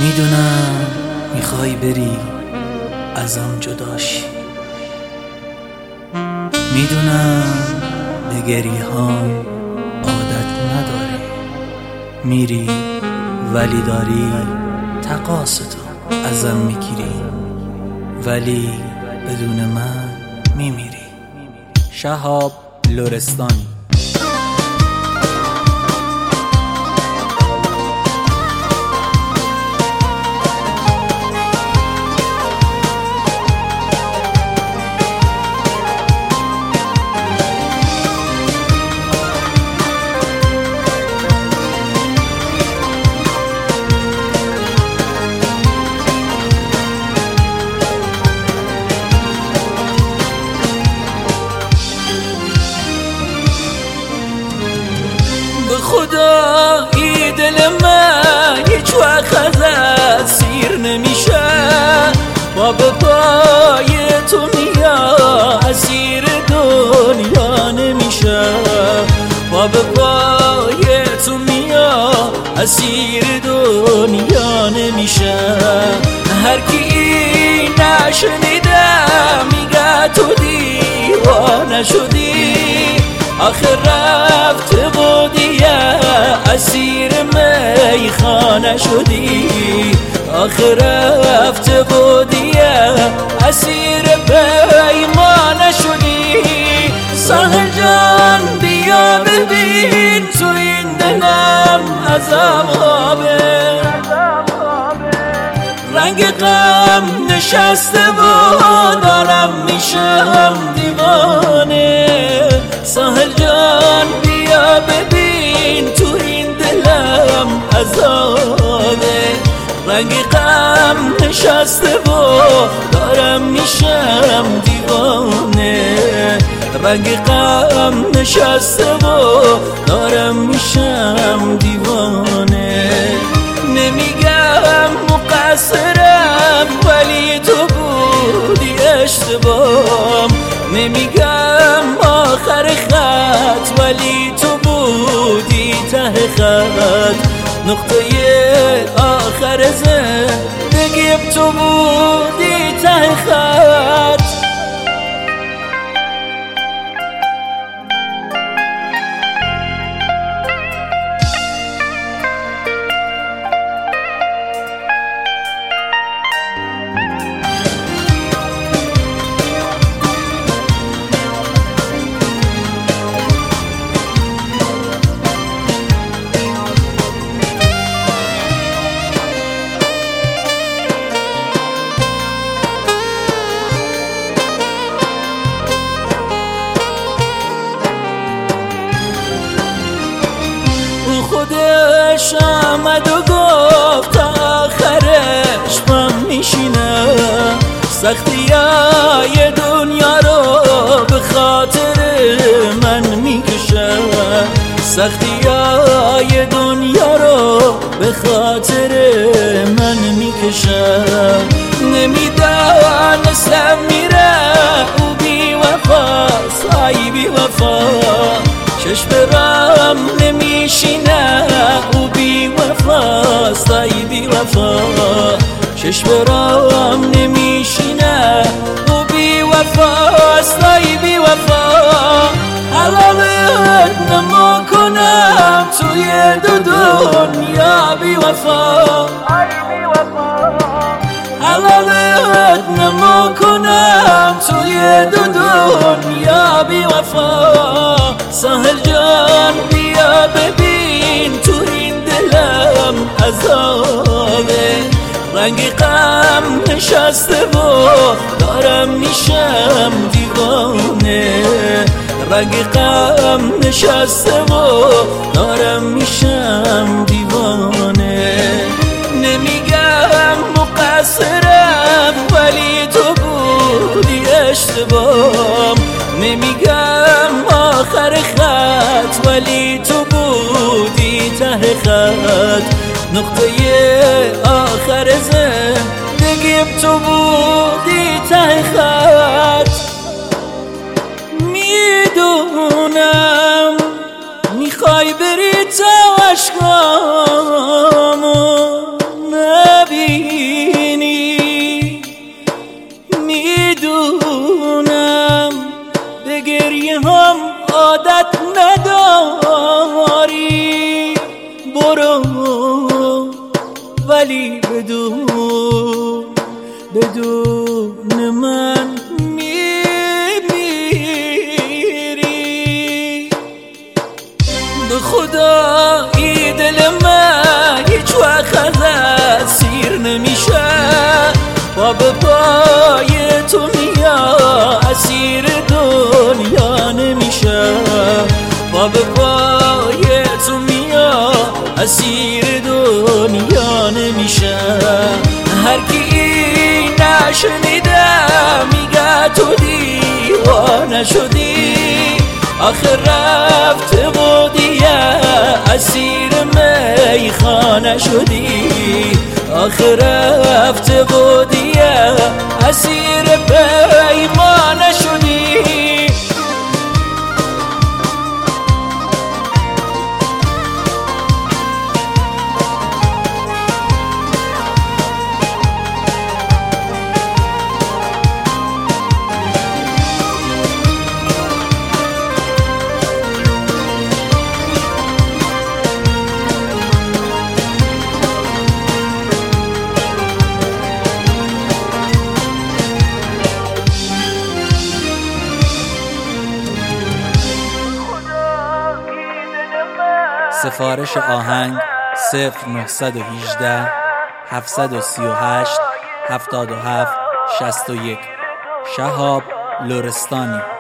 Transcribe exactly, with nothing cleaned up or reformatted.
میدونم میخوای بری ازم جداشی، میدونم به گریه هام عادت نداری، میری ولی داری تقاص تو ازم میگیری، ولی بدون من میمیری. شهاب لرستانی. خدا ای دل من هیچ وقت ازت سیر نمیشه، با به پای تو میاد اسیر دنیا نمیشه، با به پای تو میاد اسیر دنیا نمیشه. هر کی نشنیده میگه تو دیوانه شدی، آخر رفته بودی اسیر میخانه شدی، آخر رفته بودی اسیر پیمانه شدی. ساحل جان بیا ببین تو این دلم عذابه، رنگ غم نشسته و دارم میشم دیوانه. ساحل جان بیا ببین تو این دلم عذابه، رنگ غم نشسته و دارم میشم دیوانه، رنگ غم نشسته و دارم میشم دیوانه. نمیگم مقصرم ولی تو بودی اشتباهم، نمیگم آخر خط ولی تو بودی ته خط، نقطه آخر زندگیم تو بودی ته خط. خودش آمد و گفت آخرش من میشینه، سختی های دنیا رو به خاطر من میکشه، سختی های دنیا رو به خاطر من میکشه. نمیدانستم میره او بی وفاست، ای بی وفا چشم برام نمیشینه او بی وفاست، ای بی وفا چشم برام نمیشینه او بی وفاست، ای بی وفا. حلالت نما کنم توی دو دنیا بی وفا، حلالت نما کنم توی دو دنیا بی وفا. ساحل جان بیا ببین تو این دلم عذابه، رنگ غم نشسته و دارم میشم دیوانه، رنگ غم نشسته و دارم میشم دیوانه. نمیگم مقصرم ولی تو بودی اشتباهم، نمیگم آخر خط ولی تو بودی ته خط، نقطه آخر زندگیم تو بودی ته خط. میدونم میخوای بری تا عشقامو نبی برو ولی بدون بدون من میمیری. به خدا این دل من هیچ وقت از اسیر نمیشه، با به پای تو میاد اسیر دنیا نمیشه، با به پای تو میاد اسیر دنیا نمیشه. هر کی نشنیده میگه تو دیوانه شدی، آخر رفته بودیه اسیر میخانه شدی، آخر رفته بودیه اسیر پیمانه شدی. سفارش آهنگ صفر نهصد و هجده هفتصد و سی و هشت هفتاد و هفت شصت و یک. شهاب لرستانی.